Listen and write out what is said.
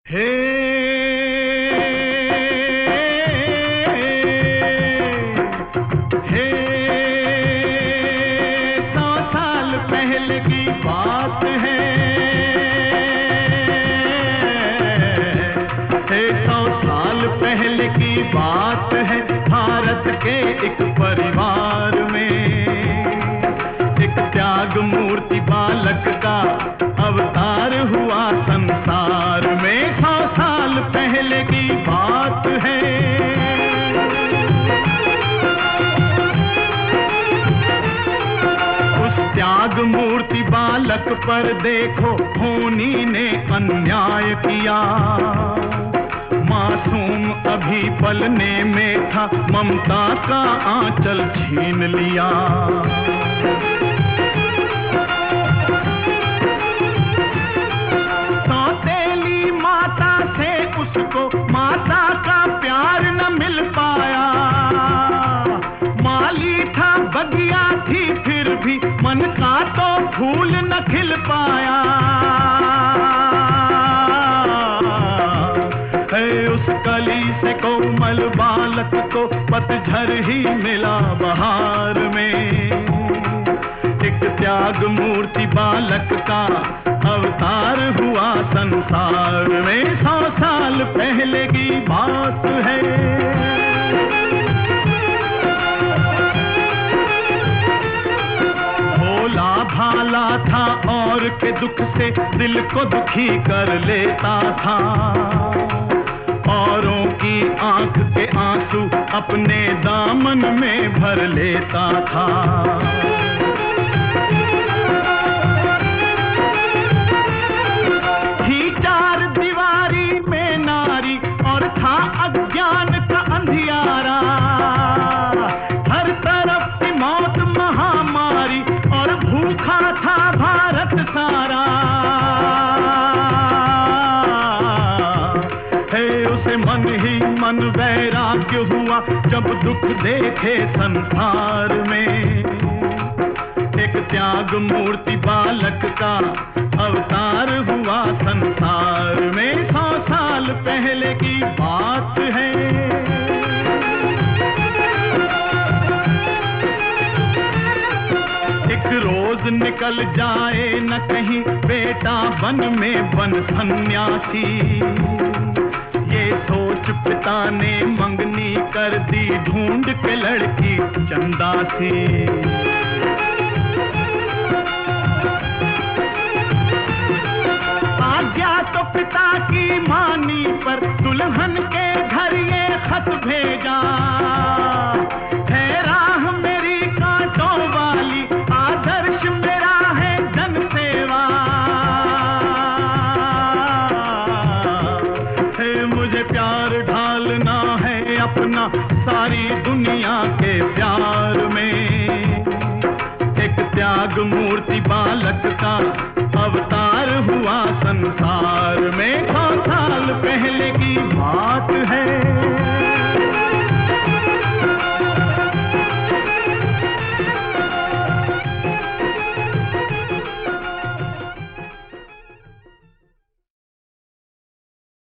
हे 100 साल पहले की बात है। 100 साल पहले की बात है। भारत के एक परिवार में एक त्याग मूर्ति बालक का अवतार हुआ संसार में। 100 साल पहले की बात है। उस त्याग मूर्ति बालक पर देखो होनी ने अन्याय किया। मासूम अभी पलने में था, ममता का आंचल छीन लिया। सौतेली माता से उसको माता का प्यार न मिल पाया। माली था बगिया थी फिर भी मन का तो फूल न खिल पाया। उस कली से कोमल बालक को पतझर ही मिला बहार में। एक त्याग मूर्ति बालक का अवतार हुआ संसार में। 100 साल पहले की बात है। भोला भाला था और के दुख से दिल को दुखी कर लेता था। औरों की आंख के आंसू अपने दामन में भर लेता था। थी चार दीवारी में नारी और था अज्ञान का अंधियारा। हर तरफ थी मौत महामारी और भूखा था भारत सारा। उसे मन ही मन वैराग्य हुआ जब दुख देखे संसार में। एक त्याग मूर्ति बालक का अवतार हुआ संसार में। 100 साल पहले की बात है। एक रोज निकल जाए न कहीं बेटा वन में बन सन्यासी। ये सोच पिता ने मंगनी कर दी ढूंढ के लड़की चंदा सी। आज्ञा तो पिता की मानी पर दुल्हन के घर ये खत भेजा। है राह मेरी कांटों वाली, आदर्श मेरा है जन सेवा। मुझे प्यार ढालना है अपना सारी दुनिया के प्यार में। एक त्याग मूर्ति बालक का